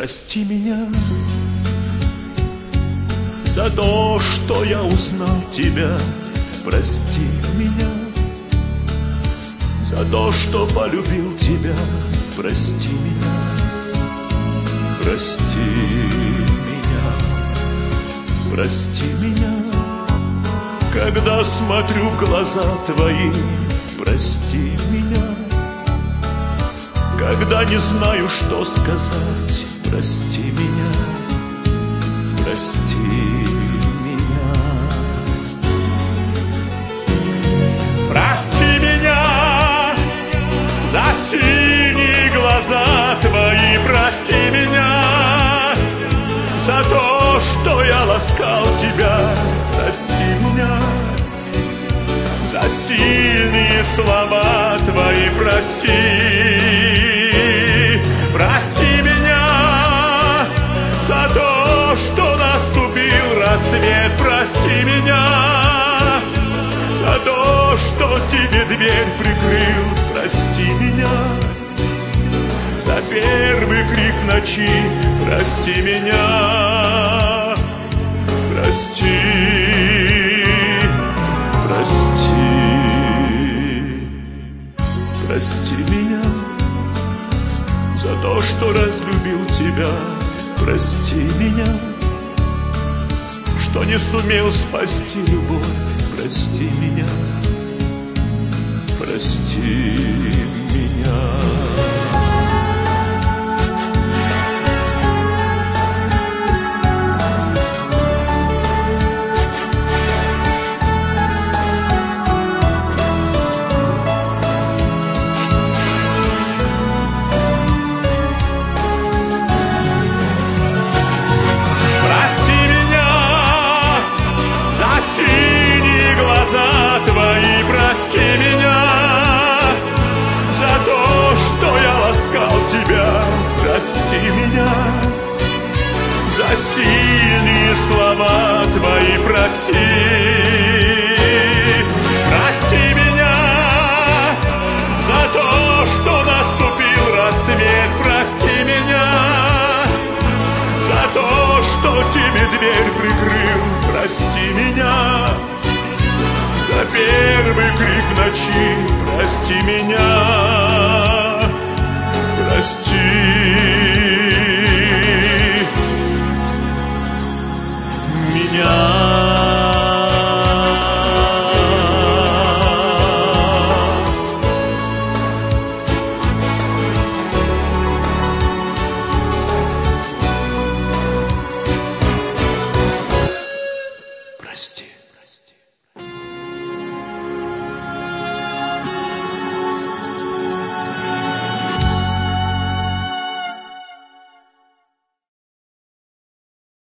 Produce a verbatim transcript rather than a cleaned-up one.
Прости меня за то, что я узнал тебя. Прости меня за то, что полюбил тебя. Прости меня, прости меня, прости меня, когда смотрю в глаза твои. Прости меня, когда не знаю, что сказать. Прости меня, прости меня. Прости меня за синие глаза твои. Прости меня за то, что я ласкал тебя. Прости меня за сильные слова твои. Прости, прости меня за то, что наступил рассвет. Прости меня за то, что тебе дверь прикрыл. Прости меня за первый крик ночи. Прости меня, прости, прости, прости меня за то, что разлюбил тебя. Прости меня, что не сумел спасти любовь. Прости меня, прости меня. Прости меня за то, что я ласкал тебя. Прости меня за сильные слова твои. Прости, прости меня за то, что наступил рассвет. Прости меня за то, что тебе дверь прикрыл. Прости меня за первый крик ночи. Прости меня, прости меня.